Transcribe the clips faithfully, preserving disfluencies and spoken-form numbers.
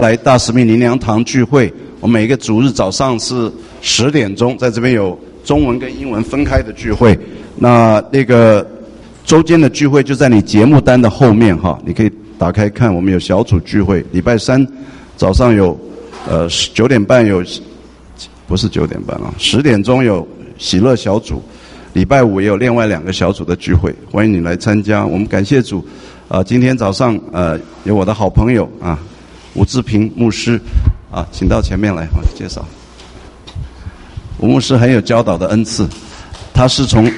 来大使命灵粮堂聚会，我们每个主日早上是十点钟，在这边有中文跟英文分开的聚会。那那个周间的聚会就在你节目单的后面哈，你可以打开看，我们有小组聚会。礼拜三早上有呃九点半有，不是九点半啊，十点钟有喜乐小组。礼拜五也有另外两个小组的聚会，欢迎你来参加。我们感谢主，呃，今天早上呃有我的好朋友啊。吴志平牧师，啊，请到前面来，我介绍。吴牧师很有教导的恩赐，他是从，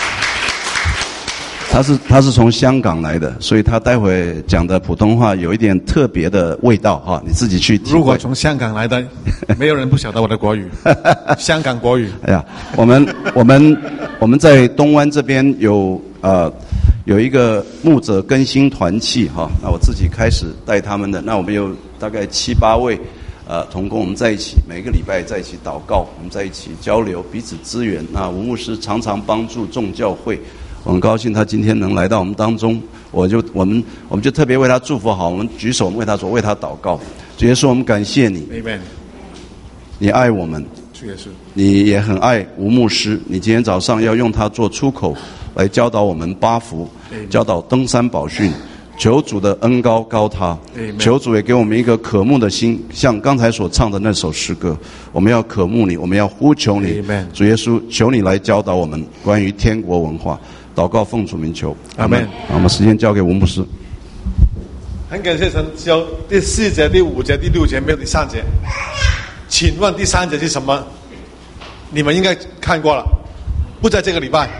他是他是从香港来的，所以他待会讲的普通话有一点特别的味道哈，你自己去体会。 如果从香港来的，没有人不晓得我的国语，香港国语。 哎呀，我们我们我们在东湾这边有呃。有一个牧者更新团契哈，那我自己开始带他们的。那我们有大概七八位呃同工，我们在一起，每个礼拜在一起祷告，我们在一起交流，彼此支援。那吴牧师常常帮助众教会，我很高兴他今天能来到我们当中。我就我们我们就特别为他祝福好，我们举手为他说，为他祷告。主耶稣，我们感谢你， Amen。 你爱我们， 主耶稣， 你也很爱吴牧师。你今天早上要用他做出口，来教导我们八福。教导登山宝训，求主的恩高高他，求主也给我们一个渴慕的心，像刚才所唱的那首诗歌，我们要渴慕你，我们要呼求你，主耶稣，求你来教导我们关于天国文化。祷告奉主名求，阿们。好，我们时间交给吴牧师。 很感谢神，只有第四节、第五节、第六节，没有第三节。请问第三节是什么？你们应该看过了，不在这个礼拜。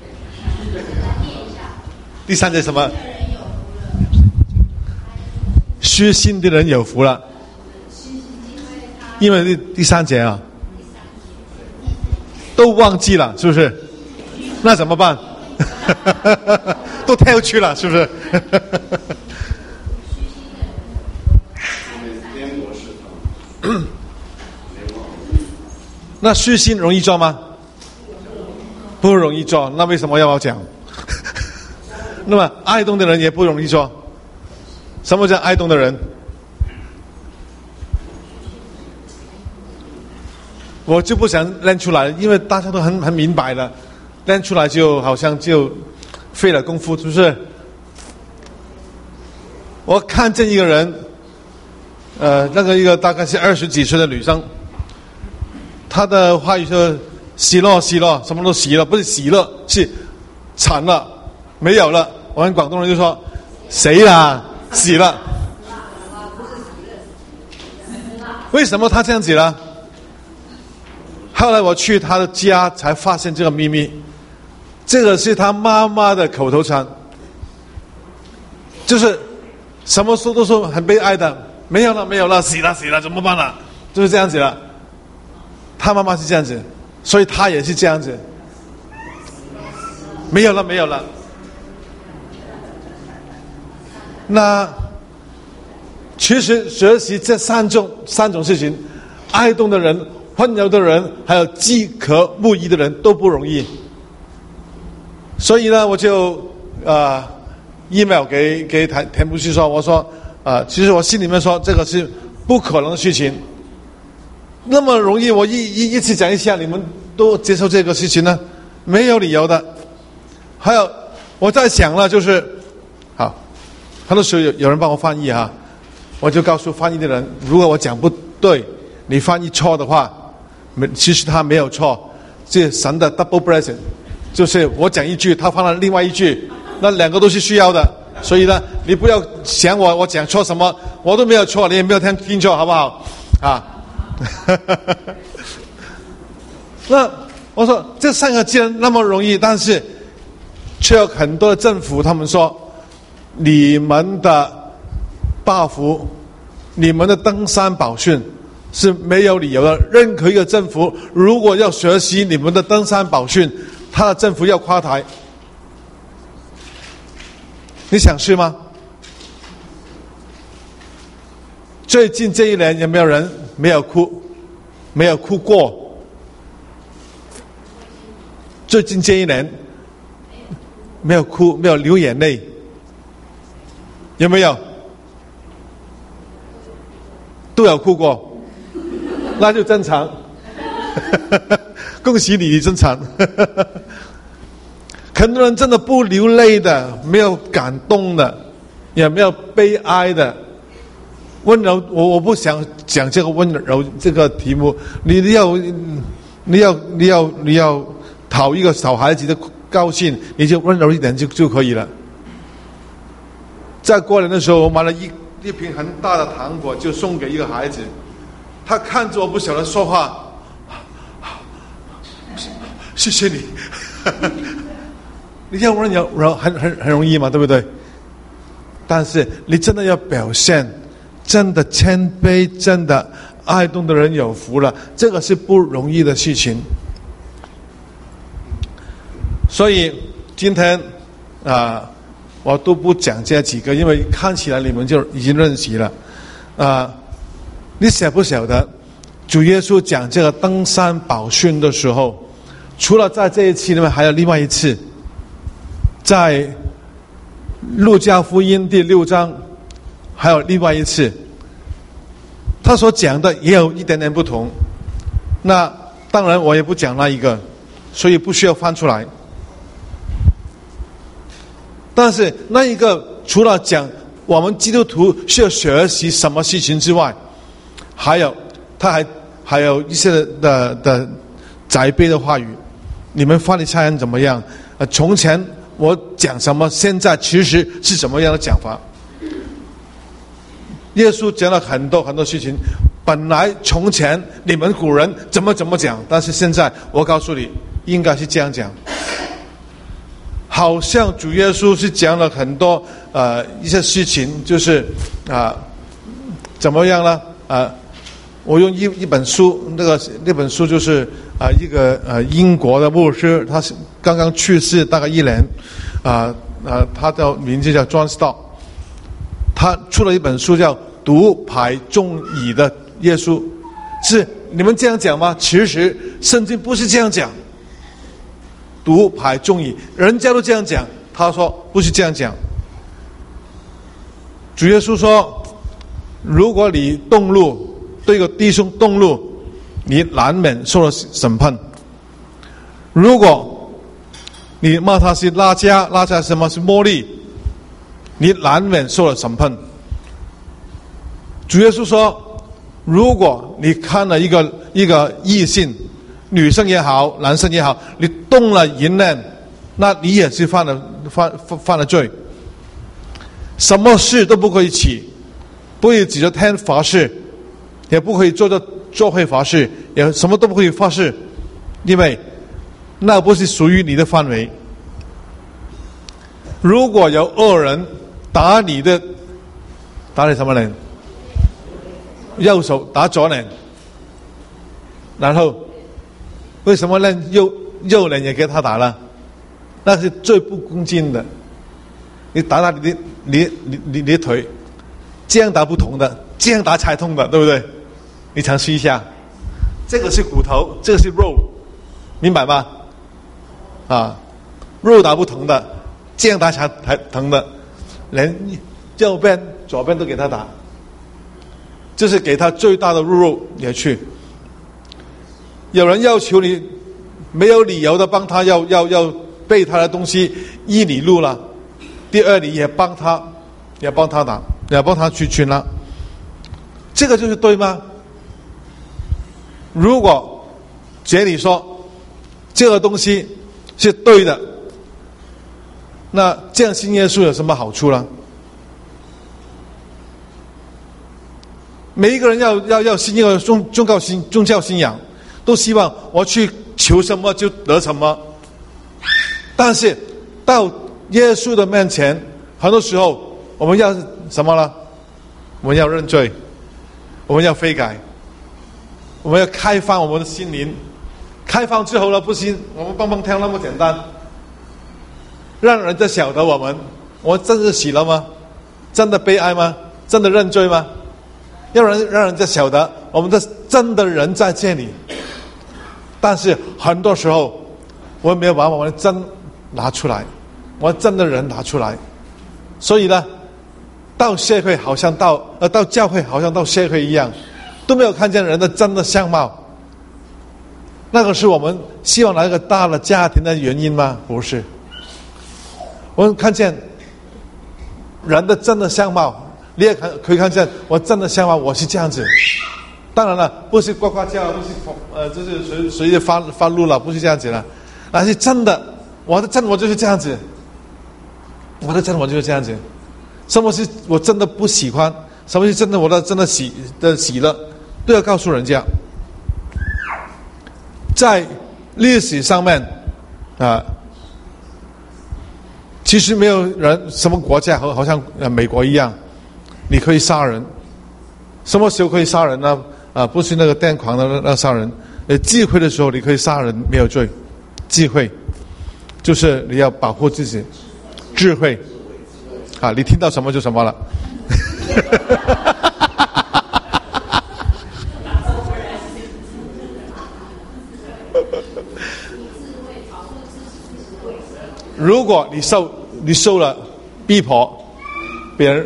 第三节什么？虚心的人有福了，因为第第三节啊，都忘记了，是不是？那怎么办？都跳去了，是不是？那虚心容易做吗？不容易做，那为什么要我讲？那么爱动的人也不容易做。什么叫爱动的人？我就不想练出来，因为大家都很很明白了，练出来就好像就费了功夫，是不是？我看见一个人，呃，那个一个大概是二十几岁的女生，她的话语说喜乐喜乐，什么都喜乐，不是喜乐，是惨了。没有了，我们广东人就说谁啦，死了。为什么他这样子呢？后来我去他的家才发现这个秘密，这个是他妈妈的口头禅，就是什么说都说很悲哀的，没有了没有了，死了死了，怎么办了？就是这样子了。他妈妈是这样子，所以他也是这样子，没有了没有了。那其实学习这三种三种事情，爱动的人、温柔的人，还有饥渴慕义的人都不容易。所以呢，我就呃 email 给给田田牧师说，我说啊、呃，其实我心里面说这个是不可能的事情。那么容易，我一一一次讲一下，你们都接受这个事情呢？没有理由的。还有我在想了，就是好。很多时候有有人帮我翻译哈，我就告诉翻译的人，如果我讲不对，你翻译错的话，没其实他没有错，是神的 double blessing， 就是我讲一句，他翻了另外一句，那两个都是需要的，所以呢，你不要想我我讲错什么，我都没有错，你也没有听听错，好不好？啊，那我说这三个既然那么容易，但是却有很多的政府他们说。你们的报复，你们的登山宝训是没有理由的。任何一个政府如果要学习你们的登山宝训，他的政府要垮台。你想是吗？最近这一年有没有人没有哭？没有哭过？最近这一年没有哭，没有流眼泪。有没有？ 都有哭过，那就正常。恭喜你，你正常。很多人真的不流泪的，没有感动的，也没有悲哀的。温柔，我我不想讲这个温柔这个题目。你要，你要，你要，你要讨一个小孩子的高兴，你就温柔一点就就可以了。在过年的时候，我买了一一瓶很大的糖果，就送给一个孩子。他看着我不晓得说话，谢谢你。你要温柔柔很很很容易嘛，对不对？但是你真的要表现，真的谦卑，真的爱动的人有福了，这个是不容易的事情。所以今天啊、呃，我都不讲这几个，因为看起来你们就已经认识了。啊、呃，你晓不晓得主耶稣讲这个登山宝训的时候，除了在这一期里面，还有另外一次，在路加福音第六章，还有另外一次，他所讲的也有一点点不同。那当然我也不讲那一个，所以不需要翻出来。但是那一个除了讲我们基督徒需要学习什么事情之外，还有他还还有一些的的责备的话语。你们法利赛人怎么样？呃，从前我讲什么，现在其实是什么样的讲法？耶稣讲了很多很多事情，本来从前你们古人怎么怎么讲，但是现在我告诉你，应该是这样讲。好像主耶稣是讲了很多呃一些事情，就是啊、呃、怎么样呢？啊、呃，我用一一本书，那个那本书就是啊、呃、一个呃英国的牧师，他是刚刚去世大概一年，啊、呃、啊、呃、他的名字叫 John Stott， 他出了一本书叫《独排众议的耶稣》，是你们这样讲吗？其实圣经不是这样讲。独排众议，人家都这样讲，他说不是这样讲。主耶稣说，如果你动怒，对一个弟兄动怒，你难免受了审判。如果你骂他是拉加，拉加什么是茉莉，你难免受了审判。主耶稣说，如果你看了一个一个异性，女生也好，男生也好，你动了淫念，那你也是犯了犯犯犯了罪。什么事都不可以起，不可以指着天发誓，也不可以做着做会发誓，也什么都不可以发誓，因为那不是属于你的范围。如果有恶人打你的，打你什么人？右手打左脸，然后为什么呢？右右脸也给他打了？那是最不恭敬的。你打打你的你你你你的腿，这样打不痛的，这样打才痛的，对不对？你尝试一下，这个是骨头，这个是肉，明白吗？啊，肉打不疼的，这样打才才疼的，连右边左边都给他打，就是给他最大的入肉也去。有人要求你没有理由的帮他要要要背他的东西，一你录了，第二你也帮他也帮他打，也帮他去群了，这个就是对吗？如果这里说这个东西是对的，那这样信耶稣有什么好处呢？每一个人要要要信一个宗宗教信宗教信仰，都希望我去求什么就得什么。但是到耶稣的面前，很多时候我们要什么呢？我们要认罪，我们要悔改，我们要开放我们的心灵。开放之后呢，不行，我们蹦蹦跳那么简单，让人家晓得我们，我真的死了吗？真的悲哀吗？真的认罪吗？要人让人家晓得我们的真的人在这里。但是很多时候我们没有把我们的真拿出来，我们真的人拿出来。所以呢， 到社会好像到呃到教会好像到社会一样，都没有看见人的真的相貌。那个是我们希望来个大的家庭的原因吗？不是。我们看见人的真的相貌，你也看可以看见我真的相貌，我是这样子。当然了，不是呱呱叫，不是呃，就是随随意发发怒了，不是这样子了。那是真的，我的真我就是这样子，我的真我就是这样子。什么是我真的不喜欢？什么是真的我的真的喜的喜乐？都要告诉人家。在历史上面啊，其实没有人什么国家好好像呃美国一样，你可以杀人。什么时候可以杀人呢？啊，不是那个癫狂的那那杀人，呃，忌讳的时候你可以杀人没有罪。忌讳就是你要保护自己，智慧啊，你听到什么就什么了。如果你受你受了逼迫，别人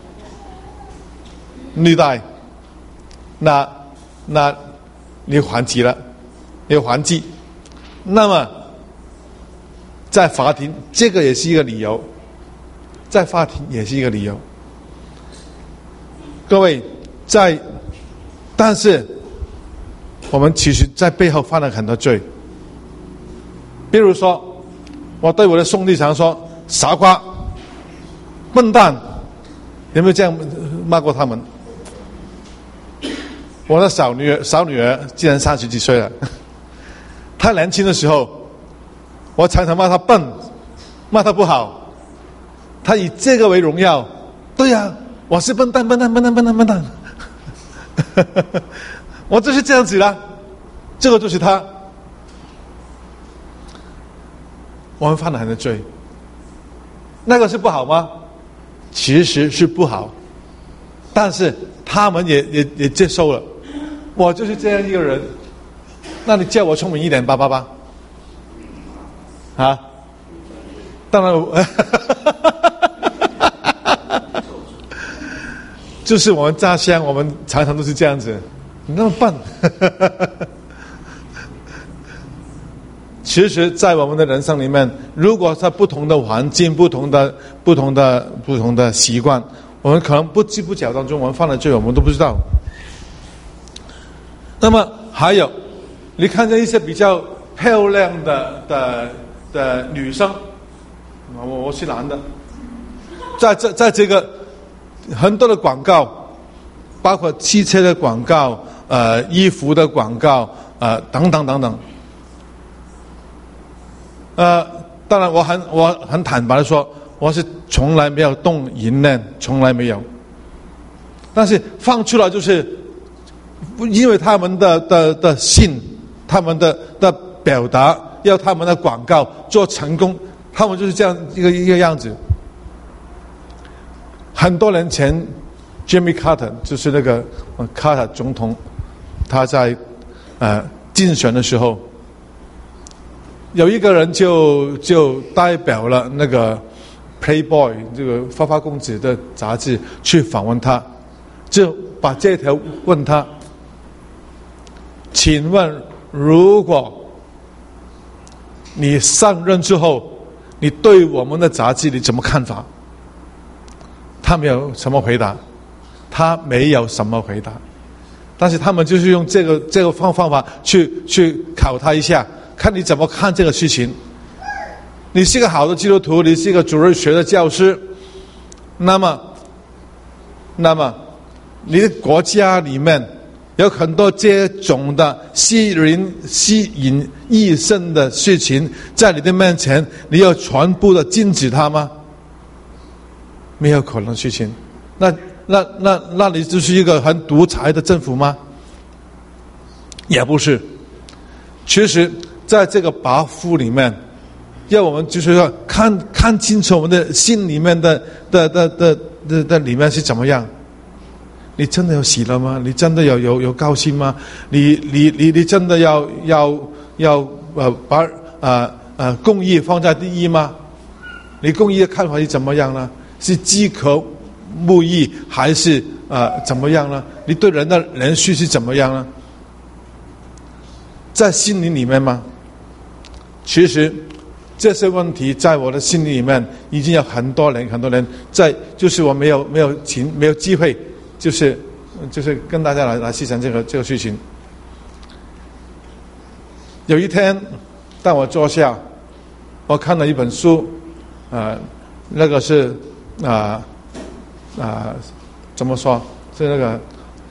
虐待，那那你还击了，你还击，那么在法庭这个也是一个理由，在法庭也是一个理由。各位，在但是我们其实在背后犯了很多罪，比如说我对我的兄弟常说傻瓜、笨蛋，有没有这样骂过他们？我的小女儿，小女儿竟然三十几岁了。她年轻的时候，我常常骂她笨，骂她不好。她以这个为荣耀。对呀、啊，我是笨蛋，笨蛋，笨蛋，笨蛋，笨蛋。我就是这样子啦，这个就是她。我们犯了很多罪，那个是不好吗？其实是不好，但是他们也也也接受了。我就是这样一个人，那你叫我聪明一点吧，爸爸。啊？当然我，就是我们家乡，我们常常都是这样子。你那么笨。其实在我们的人生里面，如果在不同的环境、不同的、不同的、不同的习惯，我们可能不知不觉当中，我们犯了罪，我们都不知道。那么还有，你看见一些比较漂亮的的的女生，我我是男的，在这在这个很多的广告，包括汽车的广告、呃衣服的广告、呃等等等等。呃，当然我很我很坦白的说，我是从来没有动淫念，从来没有。但是放出来就是，因为他们的的的信，他们的的表达，要他们的广告做成功，他们就是这样一个一个样子。很多年前 ，Jimmy Carter 就是那个卡特总统，他在呃竞选的时候。有一个人就就代表了那个 Playboy 这个花花公子的杂志去访问他，就把这条问他，请问如果你上任之后，你对我们的杂志你怎么看法？他没有什么回答，他没有什么回答，但是他们就是用这个这个方方法去去考他一下。看你怎么看这个事情。你是一个好的基督徒，你是一个主日学的教师，那么，那么，你的国家里面有很多这种的吸引吸引异性的事情，在你的面前，你要全部的禁止它吗？没有可能的事情。那那那那你就是一个很独裁的政府吗？也不是。其实。在这个拔夫里面，要我们就是要看看清楚我们的心里面的的的的的的里面是怎么样。你真的有喜乐吗？你真的有有有高兴吗？你你你你真的要要要呃把呃呃公义放在第一吗？你公义的看法是怎么样呢？是饥渴慕义，还是呃怎么样呢？你对人的人序是怎么样呢？在心灵里面吗？其实这些问题在我的心里面已经有很多人很多人在，就是我没有没有情没有机会，就是就是跟大家来来细讲这个这个事情。有一天，当我坐下，我看了一本书，啊、呃，那个是啊啊、呃呃、怎么说？是那个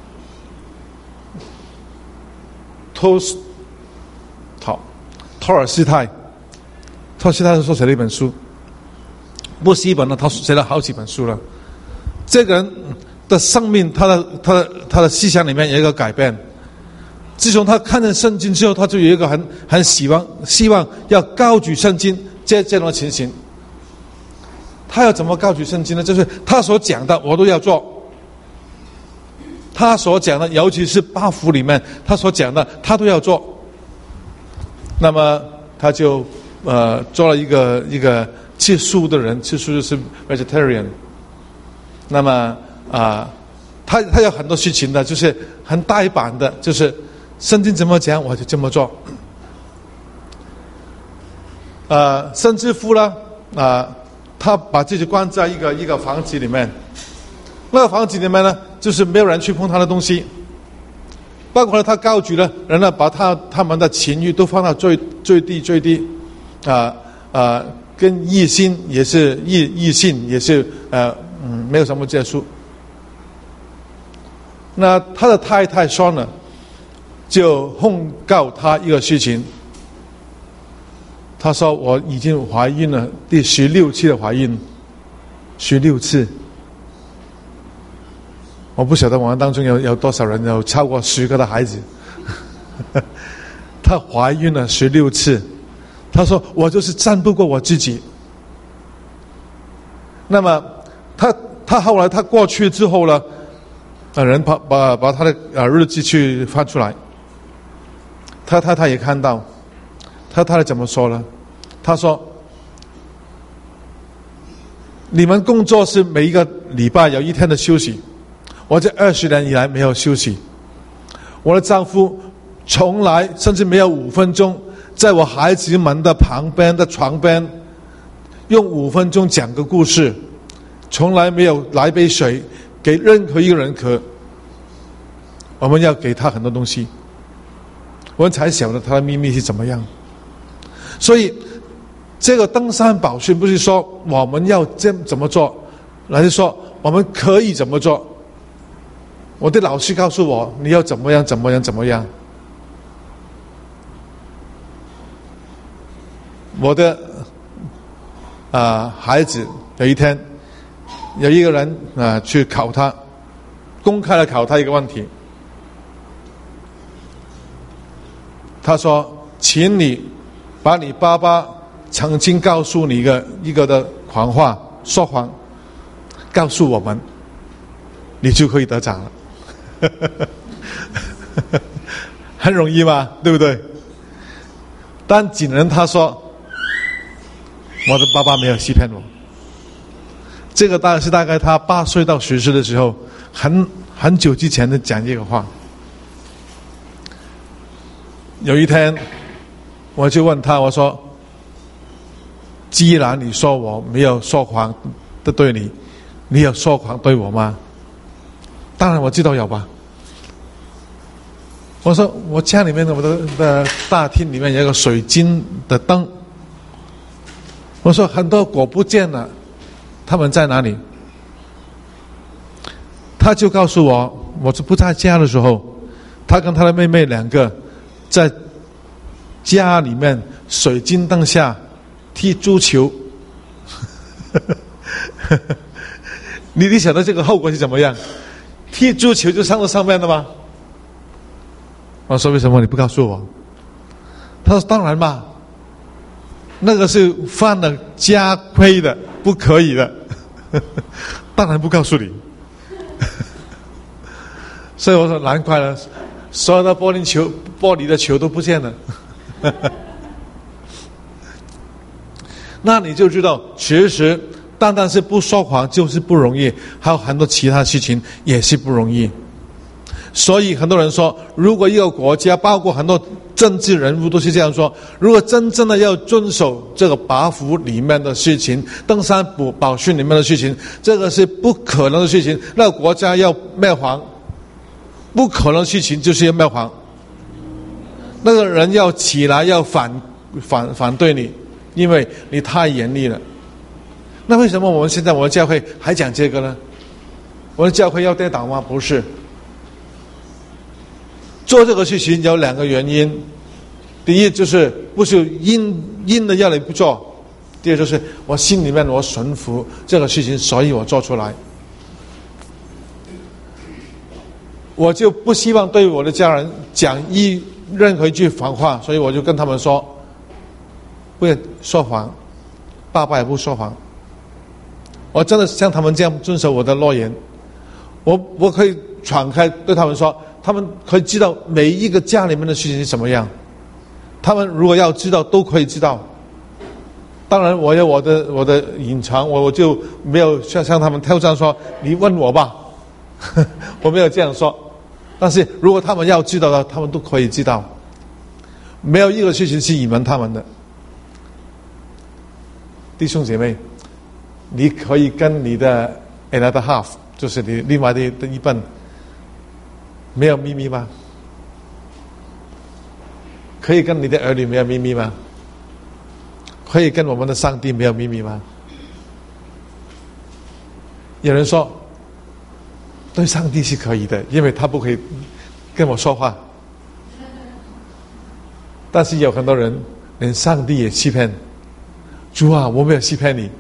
托斯托托尔斯泰，托尔斯泰所写的一本书，不是一本了，他写了好几本书了。这个人的生命，他的他的他的思想里面有一个改变。自从他看见圣经之后，他就有一个很很希望希望要高举圣经这这种情形。他要怎么高举圣经呢？就是他所讲的我都要做，他所讲的，尤其是八福里面他所讲的，他都要做。那么他就呃做了一个一个吃素的人，吃素就是 vegetarian。那么啊、呃，他他有很多事情的，就是很呆板的，就是圣经怎么讲我就这么做。呃，甚至乎呢，啊、呃，他把自己关在一个一个房子里面，那个房子里面呢，就是没有人去碰他的东西，包括他高举了人呢，把他他们的情欲都放到最最低最低，啊、呃、啊、呃，跟异性也是异异性也是呃嗯没有什么接触。那他的太太说呢，就控告他一个事情。他说我已经怀孕了，第十六次的怀孕，十六次。我不晓得我们当中有有多少人有超过十个的孩子。她怀孕了十六次，她说我就是战不过我自己。那么她她后来她过去之后呢，呃人把把把她的呃日记去翻出来，她太太也看到。他太太怎么说呢？他说：“你们工作是每一个礼拜有一天的休息，我这二十年以来没有休息。我的丈夫从来甚至没有五分钟在我孩子们的旁边的床边用五分钟讲个故事，从来没有来杯水给任何一个人喝。我们要给他很多东西，我们才晓得他的秘密是怎么样。”所以，这个登山宝训不是说我们要这怎么做，而是说我们可以怎么做。我的老师告诉我，你要怎么样，怎么样，怎么样。我的啊、呃、孩子有一天，有一个人啊、呃、去考他，公开的考他一个问题。他说：“请你。”把你爸爸曾经告诉你一个一个的谎话说谎告诉我们，你就可以得奖了。很容易嘛，对不对？但景仁他说我的爸爸没有欺骗我，这个大概是大概他八岁到十岁的时候，很很久之前的讲这个话。有一天我就问他，我说：“既然你说我没有说谎的对你，你有说谎对我吗？”当然我知道有吧。我说我家里面我的的大厅里面有一个水晶的灯。我说很多果不见了，他们在哪里？他就告诉我，我是不在家的时候，他跟他的妹妹两个在家里面水晶灯下踢足球。你你晓得这个后果是怎么样？踢足球就上到上面了吗？我说为什么你不告诉我？他说当然嘛，那个是犯了家规的，不可以的。当然不告诉你。所以我说难怪了，所有的玻璃球玻璃的球都不见了。那你就知道，其实单单是不说谎就是不容易，还有很多其他事情也是不容易。所以很多人说，如果一个国家，包括很多政治人物都是这样说，如果真正的要遵守这个八福里面的事情，登山宝宝训里面的事情，这个是不可能的事情，那个国家要灭亡，不可能的事情就是要灭亡。那个人要起来要反反反对你，因为你太严厉了。那为什么我们现在我们教会还讲这个呢？我们教会要跌倒吗？不是。做这个事情有两个原因，第一就是不是硬硬的要你不做，第二就是我心里面我顺服这个事情，所以我做出来。我就不希望对我的家人讲一任何一句谎话，所以我就跟他们说，不要说谎，爸爸也不说谎。我真的像他们这样遵守我的诺言，我我可以敞开对他们说，他们可以知道每一个家里面的事情是什么样，他们如果要知道都可以知道。当然我有我的我的隐藏，我我就没有像向他们挑战说你问我吧我没有这样说，但是如果他们要知道的，他们都可以知道，没有一个事情是隐瞒他们的。弟兄姐妹，你可以跟你的 another half， 就是你另外的一半没有秘密吗？可以跟你的儿女没有秘密吗？可以跟我们的上帝没有秘密吗？有人说对上帝是可以的，因为他不可以跟我说话。但是有很多人连上帝也欺骗，主啊，我没有欺骗你。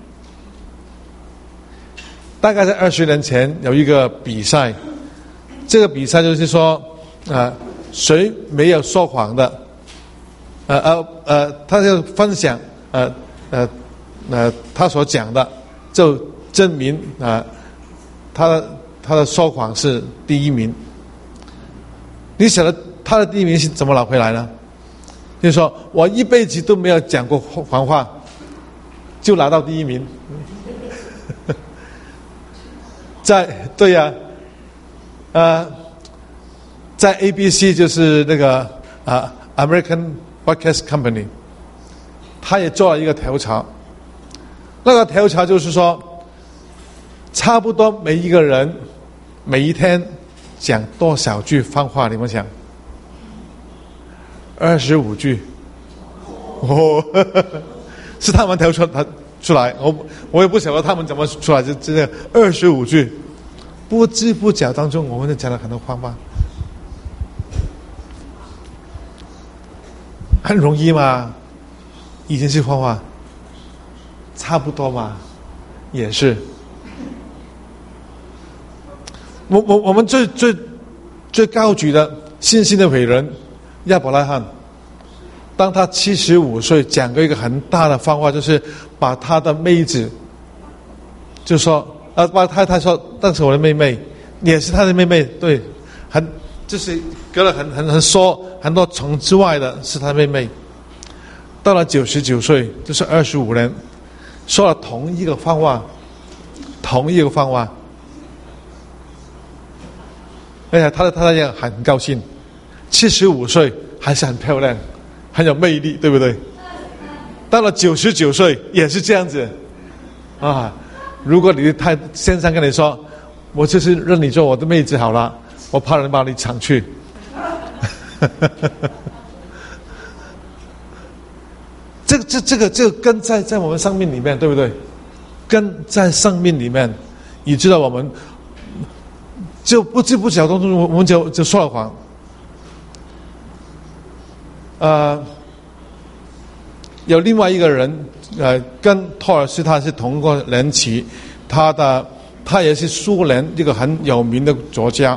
大概在二十年前有一个比赛，这个比赛就是说啊、呃，谁没有说谎的，呃呃呃，他就分享呃呃呃他所讲的，就证明啊、呃，他的他的说谎是第一名。你晓得他的第一名是怎么拿回来呢？就是说我一辈子都没有讲过谎话，就拿到第一名。在对呀、啊，呃，在 A B C 就是那个啊、呃、American Broadcast Company， 他也做了一个调查。那个调查就是说，差不多每一个人每一天讲多少句谎话？你们想？二十五句。哦，呵呵是他们调出他出来，我我也不晓得他们怎么出来，就这个二十五句，不知不觉当中，我们就讲了很多谎话。很容易嘛，已经是谎话，差不多嘛，也是。我我我们最最最高举的信心的伟人亚伯拉罕，当他七十五岁，讲过一个很大的谎话，就是把他的妹子，就说啊，把太太说，但是我的妹妹也是他的妹妹，对，很就是隔了很很很说很多层之外的是他的妹妹。到了九十九岁，就是二十五年，说了同一个谎话，同一个谎话。哎呀，他的太太也很高兴，七十五岁还是很漂亮，很有魅力，对不对？到了九十九岁也是这样子，啊！如果你的太先生跟你说，我就是认你做我的妹子好了，我怕人把你抢去。这个这这个这个根在在我们生命里面，对不对？根在生命里面，你知道我们。就不知不觉当中，我们就就说了谎。呃，有另外一个人，呃，跟托尔斯泰是同个年期，他的他也是苏联一个很有名的作家。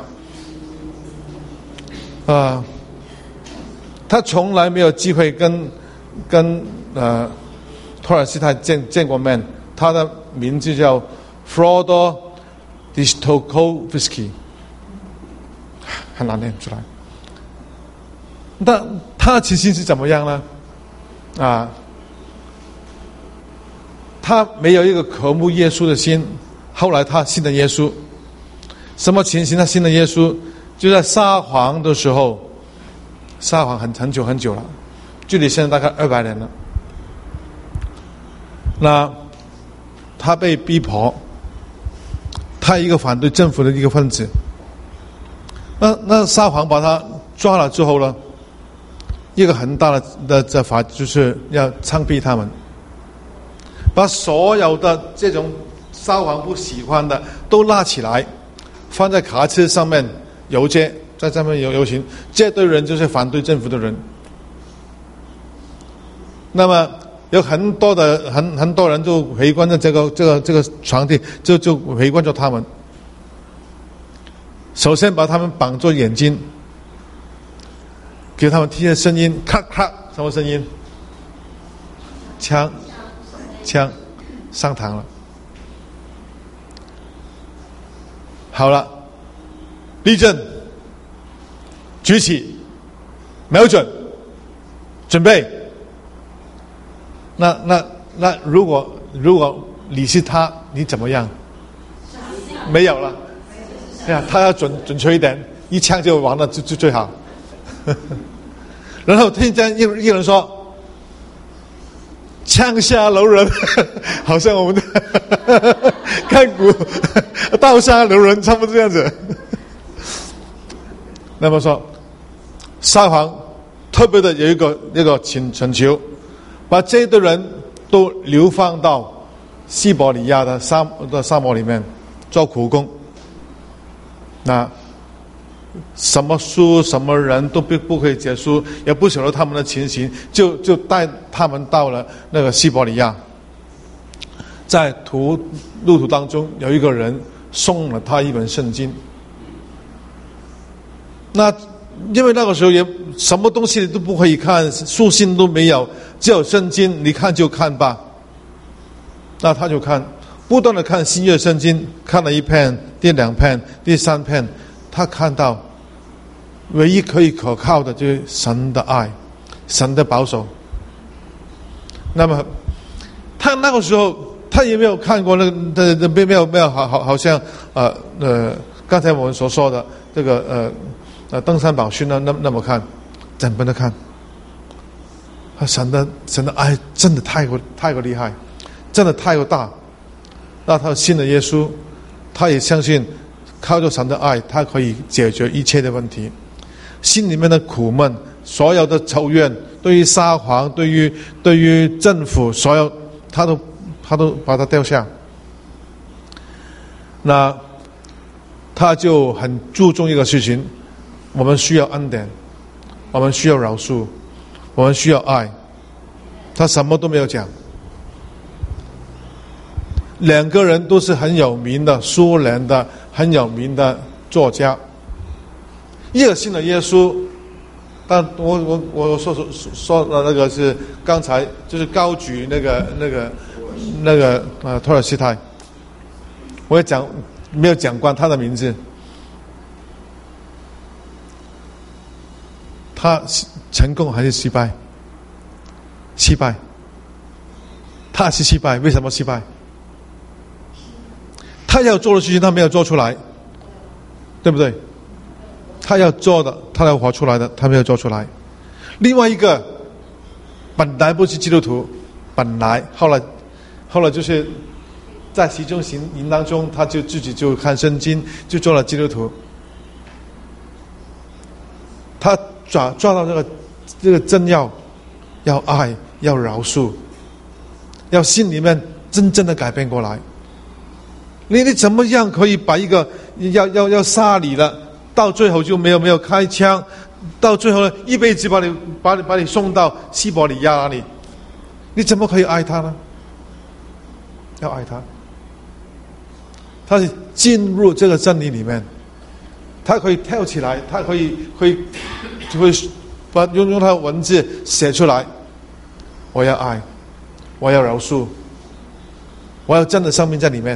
呃，他从来没有机会跟跟呃托尔斯泰见见过面。他的名字叫 Fyodor Dostoevsky。很难念出来。那他的情形是怎么样呢？啊， 他没有一个渴慕耶稣的心。后来他信了耶稣，什么情形？他信了耶稣，就在撒谎的时候，撒谎很很久很久了，距离现在大概二百年了。那他被逼迫，他一个反对政府的一个分子。那那撒谎把他抓了之后呢，一个很大的的的法就是要枪毙他们，把所有的这种撒谎不喜欢的都拉起来，放在卡车上面游街，在上面游游行。这堆人就是反对政府的人。那么有很多的很很多人就围观着这个这个这个场地，就就围观着他们。首先把他们绑住眼睛，给他们听见声音，咔咔，什么声音？枪，枪，上膛了。好了，立正，举起，瞄准，准备。那那那，如果如果你是他，你怎么样？没有了。哎呀，他要准准确一点，一枪就完了，就就最好。然后听见一一人说：“枪下留人。”好像我们的看古刀下留人，差不多这样子。那么说，撒谎特别的有一个一个请请求，把这一堆人都流放到西伯利亚的沙的沙漠里面做苦工。那什么书什么人都不不可以结书，也不晓得他们的情形，就就带他们到了那个西伯利亚。在途路途当中，有一个人送了他一本圣经。那因为那个时候也什么东西都不可以看，书信都没有，只有圣经，你看就看吧。那他就看，不断的看新约圣经，看了一篇，第两篇，第三篇，他看到唯一可以可靠的就是神的爱，神的保守。那么他那个时候他也没有看过那个的没有没有好好好像呃呃刚才我们所说的这个呃呃登山宝训呢那那么看，怎么的看？他神的神的爱真的太过太过厉害，真的太过大。那他信了耶稣，他也相信靠着神的爱，他可以解决一切的问题。心里面的苦闷，所有的仇怨，对于撒谎，对于对于政府，所有他都他都把它掉下。那他就很注重一个事情，我们需要恩典，我们需要饶恕，我们需要爱。他什么都没有讲。两个人都是很有名的苏联的很有名的作家，一个信了耶稣，但我我我说说说的那个是刚才就是高举那个那个那个呃托尔斯泰，我也讲没有讲过他的名字，他成功还是失败？失败，他是失败，为什么失败？他要做的事情他没有做出来，对不对？他要做的，他要活出来的，他没有做出来。另外一个本来不是基督徒，本来后来后来就是在集中营当中，他就自己就看圣经，就做了基督徒。他抓抓到这个这个真要要爱，要饶恕，要心里面真正的改变过来。你你怎么样可以把一个要要要杀你了，到最后就没有没有开枪，到最后呢一辈子把你把你把你送到西伯利亚那里，你怎么可以爱他呢？要爱他，他是进入这个真理里面，他可以跳起来，他可以可以就会把用用他的文字写出来，我要爱，我要饶恕，我要真的生命在里面。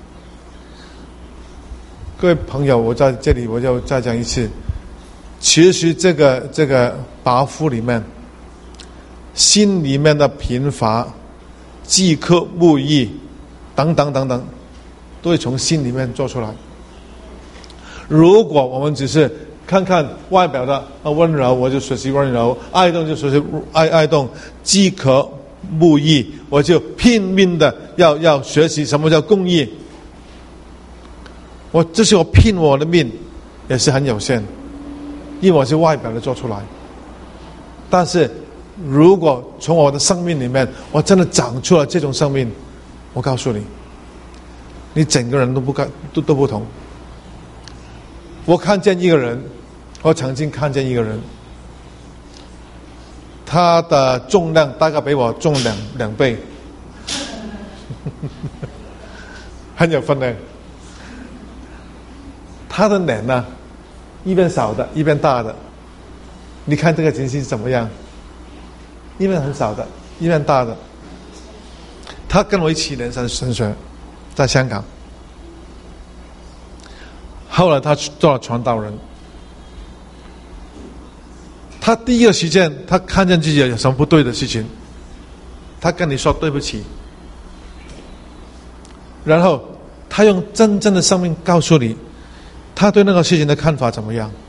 各位朋友，我在这里我就再讲一次，其实这个这个拔夫里面，心里面的贫乏， 饥渴慕义等等等等，都会从心里面做出来。如果我们只是看看外表的温柔，我就学习温柔；爱动就学习爱爱动；饥渴慕义，我就拼命的要要学习什么叫公义。我这是我拼我的命，也是很有限，因为我是外表的做出来。但是如果从我的生命里面，我真的长出了这种生命，我告诉你，你整个人都不都都不同。我看见一个人，我曾经看见一个人，他的重量大概比我重两两倍，很有分量。他的脸呢，一边小的，一边大的。你看这个情形怎么样？一边很小的，一边大的。他跟我一起连上神学，在香港。后来他做了传道人。他第一个时间，他看见自己有什么不对的事情，他跟你说对不起，然后他用真正的生命告诉你，他对那个事情的看法怎么样。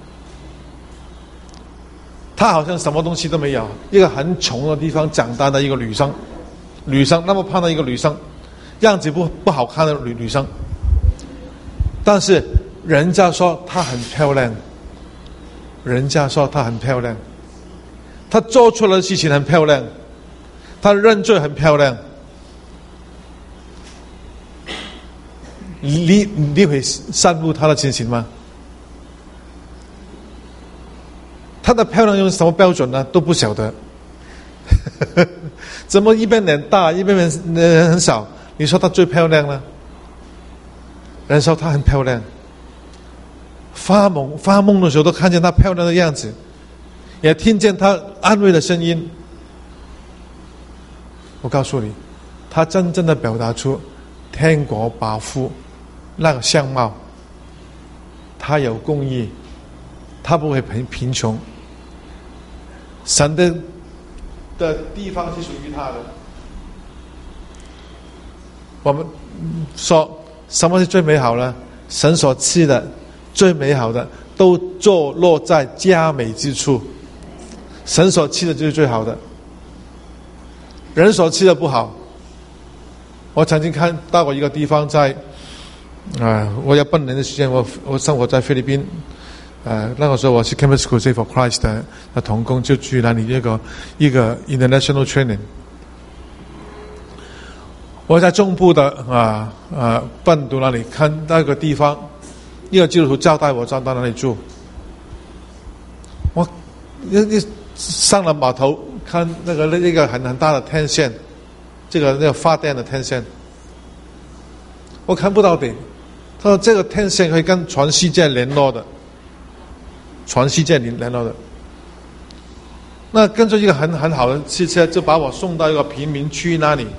他好像什么东西都没有，一个很穷的地方长大的一个女生，女生那么胖的一个女生，样子不不好看的女女生，但是人家说她很漂亮，人家说她很漂亮，她做出来的事情很漂亮，她认罪很漂亮。你你会羡慕她的情形吗？她的漂亮用什么标准呢？都不晓得。怎么一边脸大，一边脸很小？你说她最漂亮呢？人说她很漂亮。发梦发梦的时候都看见她漂亮的样子，也听见她安慰的声音。我告诉你，她真正的表达出天国宝父那个相貌。她有公义，她不会贫贫穷。神的的地方是属于他的。我们说什么是最美好呢？神所赐的最美好的都坐落在佳美之处。神所赐的就是最好的，人所赐的不好。我曾经看到过一个地方在，啊、呃，我有半年的时间，我我生活在菲律宾。呃，那个时候我是 Campus Crusade for Christ 的的同工，就去那里一个一个 international training。我在中部的啊啊笨都那里看那个地方，一个基督徒交代我到那里住。我一一上了码头，看那个那个很很大的天线，这个那个发电的天线，我看不到顶。他说这个天线可以跟全世界联络的。全世界联络的，那跟着一个很很好的汽车，就把我送到一个贫民区那里。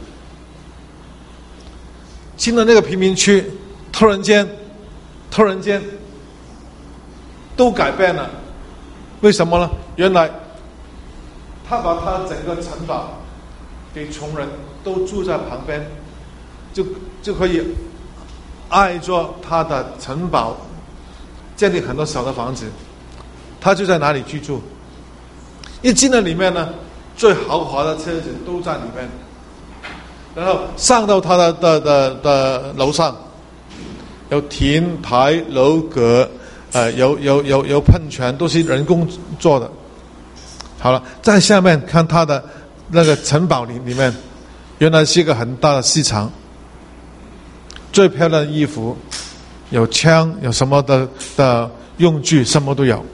进了那个贫民区，突然间，突然间，都改变了。为什么呢？原来，他把他整个城堡给穷人，都住在旁边，就就可以挨着他的城堡建立很多小的房子。他就在哪里居住。一进了里面呢，最豪华的车子都在里面。然后上到他的的的的楼上，有亭台楼阁，呃，有有有有喷泉，都是人工做的。好了，在下面看他的那个城堡里里面，原来是一个很大的市场。最漂亮的衣服，有枪，有什么的的用具，什么都有。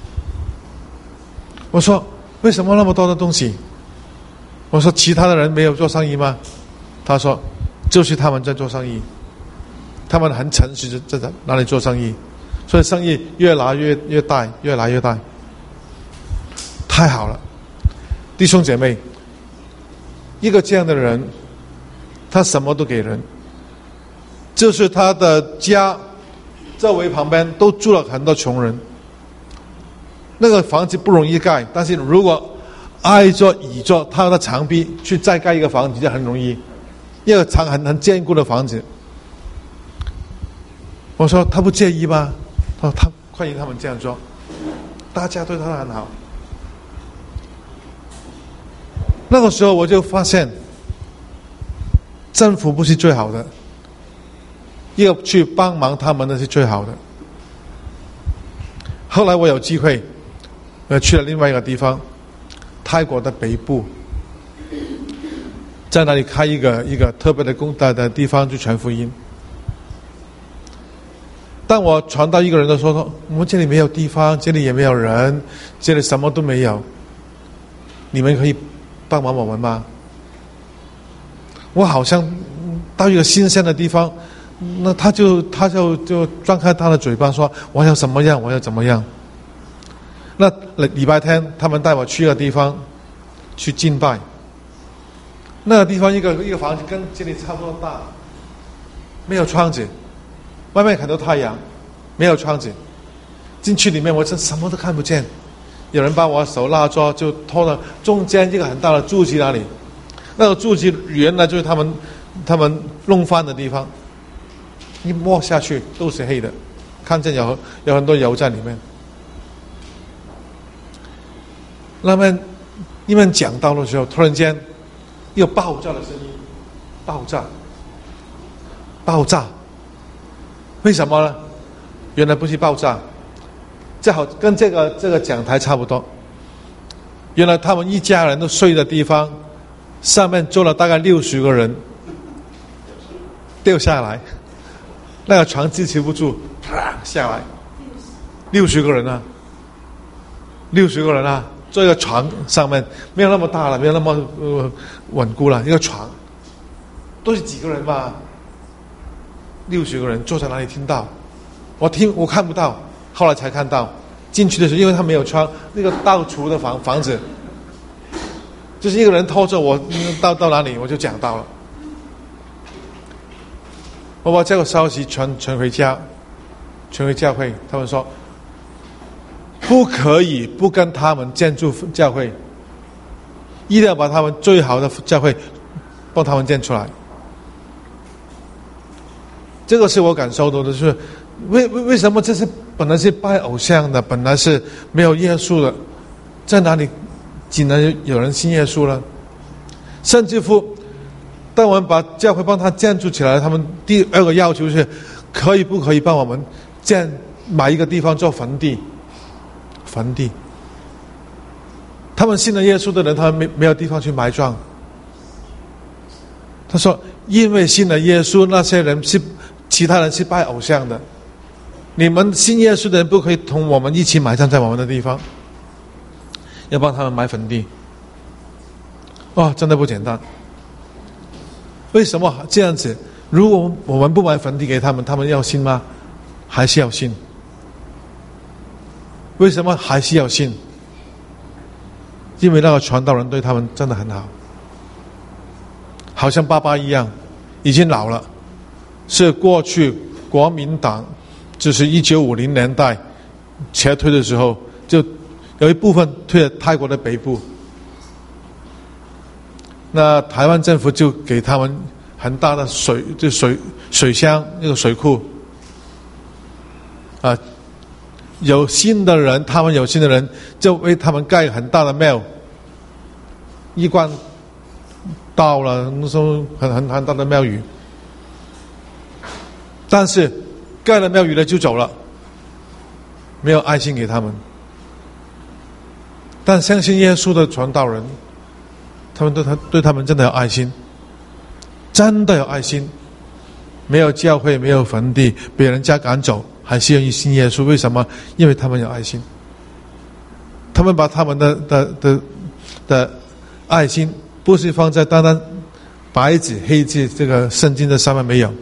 我说为什么那么多的东西？我说其他的人没有做生意吗？他说就是他们在做生意，他们很诚实的在那里做生意，所以生意越来越越大，越来越大。太好了，弟兄姐妹，一个这样的人，他什么都给人，就是他的家周围旁边都住了很多穷人。那个房子不容易盖，但是如果挨着倚着他的墙壁去再盖一个房子就很容易，一个长很很坚固的房子。我说他不介意吗？他说他欢迎他们这样做，大家对他很好。那个时候我就发现，政府不是最好的，要去帮忙他们的是最好的。后来我有机会，呃，去了另外一个地方，泰国的北部，在那里开一个一个特别的公的的地方去传福音。当我传到一个人的时候，说我们这里没有地方，这里也没有人，这里什么都没有，你们可以帮忙我们吗？我好像到一个新鲜的地方，那他就他就就张开他的嘴巴说我要怎么样，我要怎么样。那礼拜天他们带我去一个地方去敬拜，那个地方一个一个房子跟这里差不多大，没有窗子，外面很多太阳，没有窗子，进去里面我真什么都看不见。有人把我手拉着，就拖到中间一个很大的柱子那里，那个柱子原来就是他们他们弄饭的地方，一摸下去都是黑的，看见有有很多油在里面。那么你们讲到的时候，突然间有爆炸的声音，爆炸，爆炸，为什么呢？原来不是爆炸，正好跟这个这个讲台差不多。原来他们一家人都睡的地方，上面坐了大概六十个人，掉下来，那个床支持不住，啪下来，六十个人啊，六十个人啊，坐一个床上面，没有那么大了，没有那么呃稳固了，一个床，都是几个人吧，六十个人坐在那里听到，我听我看不到，后来才看到。进去的时候，因为他没有窗，那个到厨的房房子，就是一个人拖着我到到哪里，我就讲到了。我把这个消息传传回家，传回教会，他们说不可以不跟他们建筑教会，一定要把他们最好的教会帮他们建出来。这个是我感受到的，是为为为什么这是本来是拜偶像的，本来是没有耶稣的，在哪里竟然有人信耶稣了？甚至乎，当我们把教会帮他建筑起来，他们第二个要求是，可以不可以帮我们建买一个地方做坟地？坟地。他们信了耶稣的人，他们没没有地方去埋葬。他说，因为信了耶稣，那些人是其他人是拜偶像的。你们信耶稣的人不可以同我们一起埋葬在我们的地方，要帮他们埋坟地。哇，真的不简单。为什么这样子？如果我们不埋坟地给他们，他们要信吗？还是要信？为什么还是要信？因为那个传道人对他们真的很好，好像爸爸一样，已经老了，是过去国民党就是一九五零年代撤退的时候，就有一部分退了泰国的北部，那台湾政府就给他们很大的水，就水水箱那个水库，啊，有心的人，他们有心的人就为他们盖很大的庙，一贯到了那时候很很很大的庙宇，但是盖了庙宇了就走了，没有爱心给他们。但相信耶稣的传道人，他们对他对他们真的有爱心，真的有爱心。没有教会，没有坟地，被人家赶走，还是愿意信耶稣。为什么？因为他们有爱心。他们把他们的的的的爱心，不是放在单单白纸黑字这个圣经的上面，没有。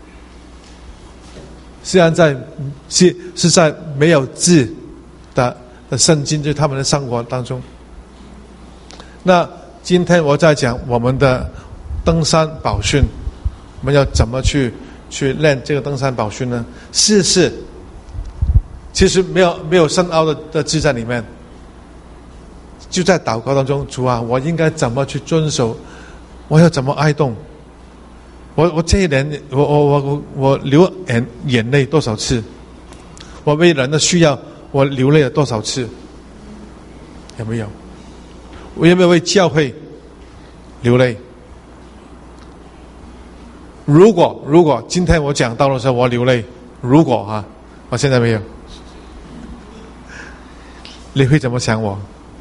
虽然在是是在没有字的的圣经，就是他们的生活当中。那今天我在讲我们的登山宝训，我们要怎么去去练这个登山宝训呢？试试，其实没有没有深奥的的字在里面， 就在祷告当中，主啊，我应该怎么去遵守？我要怎么爱动？我我这一年，我我我我我流眼眼泪多少次？我为人的需要，我流泪了多少次？有没有？我有没有为教会流泪？如果如果今天我讲到的时候我流泪，如果啊，我现在没有，你会怎么想我？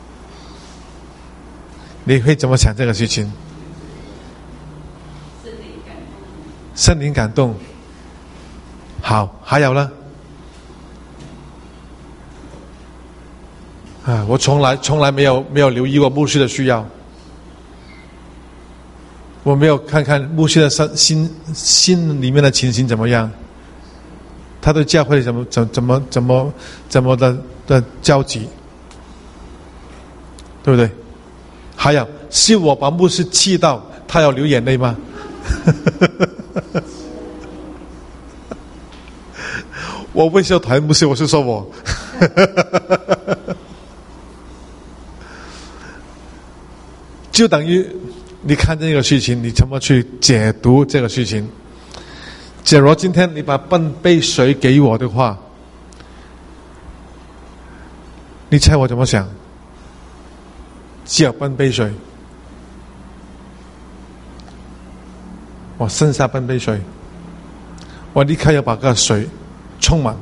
你会怎么想这个事情？圣灵感动。好，还有呢？啊，我从来从来没有没有留意过牧师的需要，我没有看看牧师的心心里面的情形怎么样，他对教会怎么怎怎么怎么怎么的的焦急，对不对？还有，是我把牧师气到他要流眼泪吗？我不是说讨厌牧师，我是说我。就等于你看这个事情，你怎么去解读这个事情？假如今天你把半杯水给我的话，你猜我怎么想？只有半杯水，我剩下半杯水，我立刻要把个水充满。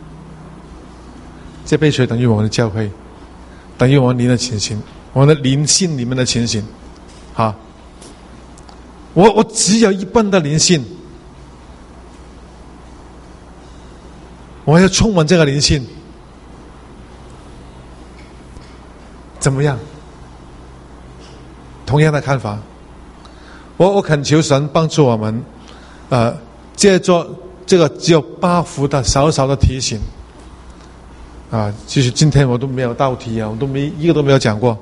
这杯水等于我们的教会，等于我们灵的情形，我们的灵性里面的情形。好，我我只有一半的灵性，我要充满这个灵性，怎么样？同样的看法，我我恳求神帮助我们，呃，借着这个只有八幅的小小的提醒，啊，其实今天我都没有道题啊，我都没一个都没有讲过，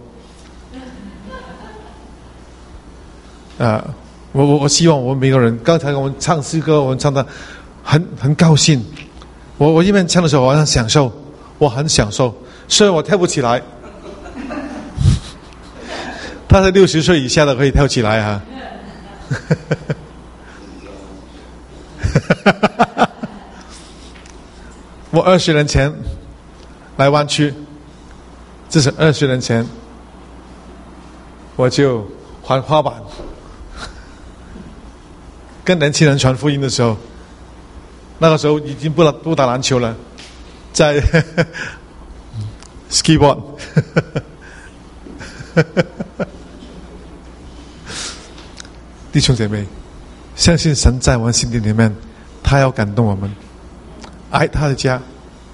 啊，我我我希望我们每个人，刚才我们唱诗歌，我们唱的很很高兴，我我一边唱的时候，我很享受，我很享受，虽然我跳不起来。他是六十岁以下的可以跳起来啊！我二十年前来湾区，这是二十年前，我就滑滑板，跟年轻人传福音的时候，那个时候已经不打不打篮球了，在skateboard。弟兄姐妹，相信神在我们心底里面，他要感动我们，爱他的家，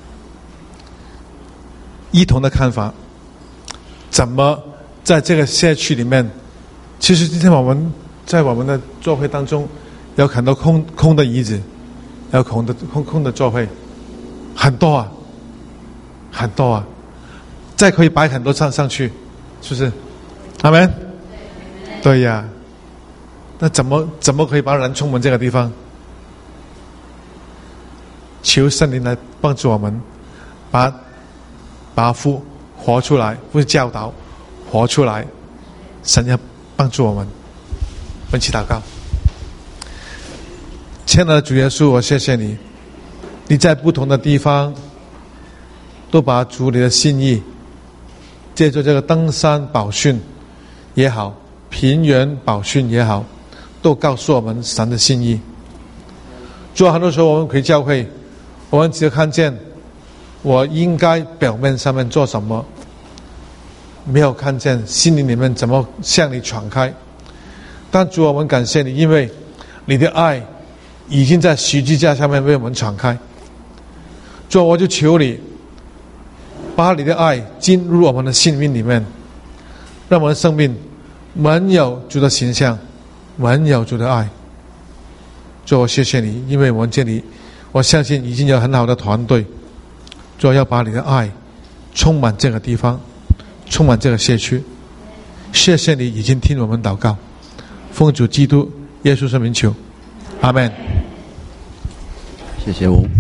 一同的看法，怎么在这个社区里面？其实今天我们在我们的座会当中，有很多空空的椅子，有空的空空的座会，很多啊，很多啊，再可以摆很多上上去，是不是？阿们？对呀。那怎么怎么可以把人充满这个地方？求圣灵来帮助我们，把把福活出来，不是教导，活出来。神要帮助我们，我们一起祷告。亲爱的主耶稣，我谢谢你，你在不同的地方都把主你的心意，借着这个登山宝训也好，平原宝训也好，都告诉我们神的心意。主啊，很多时候我们回教会，我们只看见我应该表面上面做什么，没有看见心灵里面怎么向你敞开。但主啊，我们感谢你，因为你的爱已经在十字架上面为我们敞开。主啊，我就求你把你的爱进入我们的生命里面，让我们的生命满有主的形象，满有主的爱。主，我谢谢你，因为我们这里我相信已经有很好的团队，主要把你的爱充满这个地方，充满这个社区。谢谢你已经听我们祷告，奉主基督耶稣圣名求，阿们。 谢谢我。